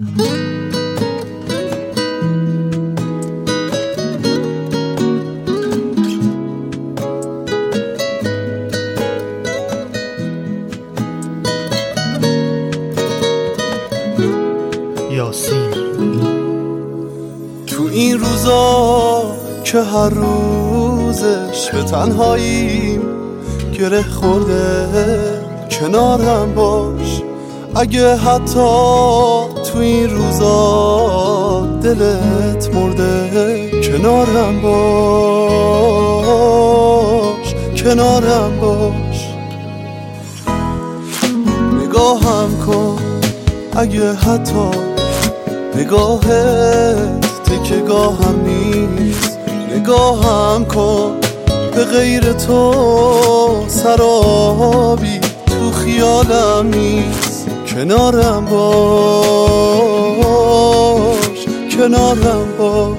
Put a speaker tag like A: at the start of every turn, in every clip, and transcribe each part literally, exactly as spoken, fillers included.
A: یاسین.
B: تو این روزا که هر روزش به تنهاییم گره خورده، کنارم باش اگه حتی تو این روزا دلت مرده. کنارم باش، کنارم باش، نگاهم کن اگه حتی نگاهت تکیه‌گاهم نیست. نگاهم کن به غیر تو سرابی تو خیالم نیست. کنارم باش، کنارم باش.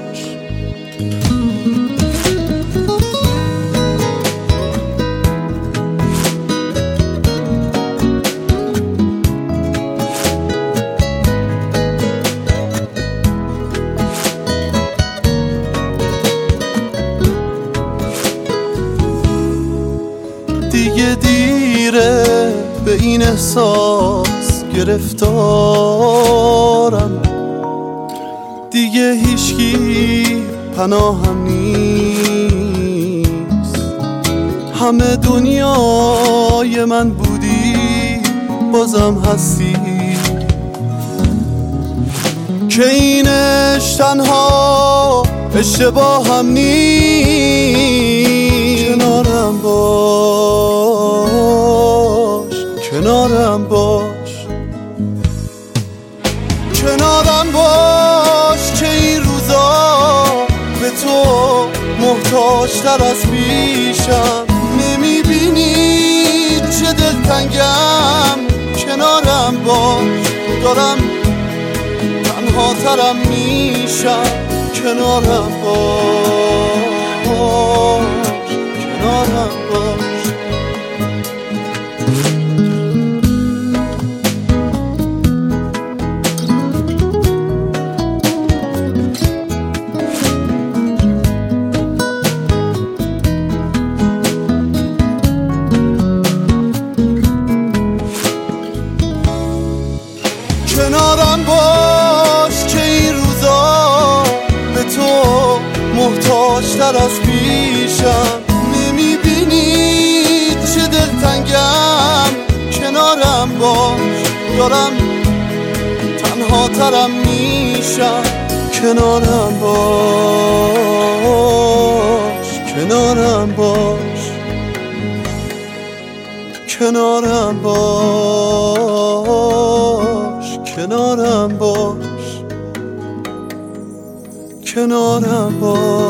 B: دیگه دیره به این احساس گرفتارم، دیگه هیچکی پناهم نیست. همه دنیای من بودی بازم هستی، که اینش تنها اشتباهم نیست. کنارم باش، کنارم باش، کنارم باش، که این روزا به تو محتاج‌تر از پیشم. نمیبینی چه دلتنگم؟ کنارم باش، دارم تنها ترم میشم. کنارم باش، کنارم باش. کنارم باش، که این روزا به تو محتاج‌تر از پیشم. نمیبینی چه دلتنگم؟ کنارم باش، دارم تنها ترم میشم. کنارم باش، کنارم باش، کنارم باش، کنارم باش، کنارم باش.